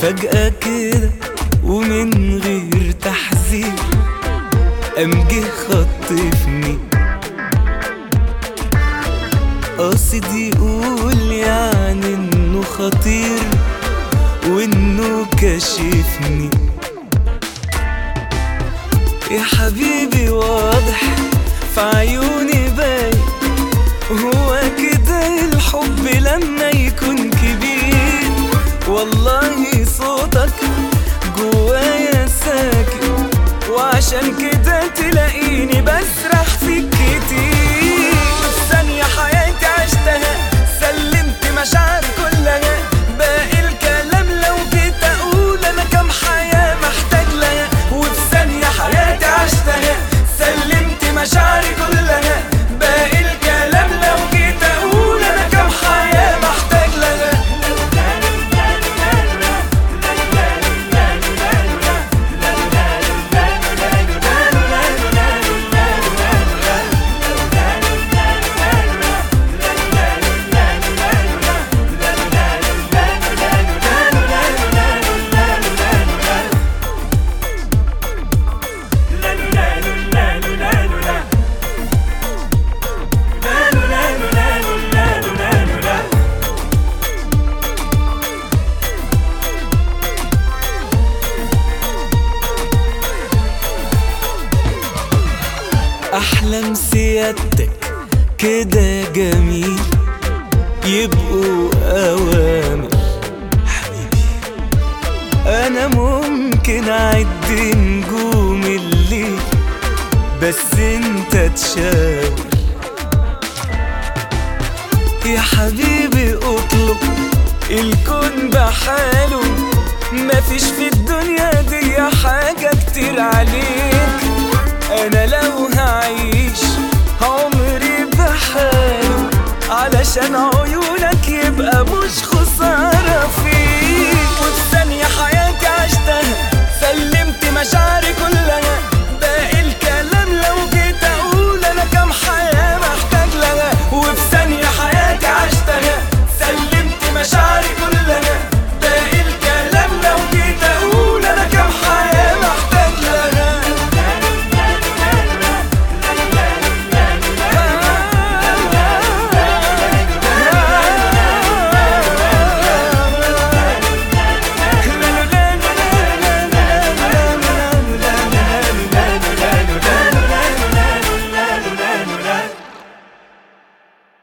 فجأة كده ومن غير تحذير قام جه خطفني، قاصد يقول يعني انه خطير وانه كشفني. يا حبيبي واضح في عيوني باين، هو كده الحب لما يكون كبير. والله صوتك جوايا ساكن، وعشان كده تلاقيني بسرح فيك كتير. في ثانية حياتي عشتها، سلمت مشاعري كلها، باقي الكلام لو جيت اقول انا كام حياة محتاج لها. وفي ثانية حياتي عشتها، سلمت مشاعري كلها، باقي الكلام لو جيت اقول انا كام حياة محتاج لها. أحلام سيادتك كده جميل، يبقوا أوامر حبيبي. أنا ممكن أعد نجوم الليل بس أنت تشاور. يا حبيبي اطلب الكون بحاله، مفيش في الدنيا دي حاجة كتير عليك. أنا لو هعيش عمري بحاله علشان عيونك يبقى مش خسارة.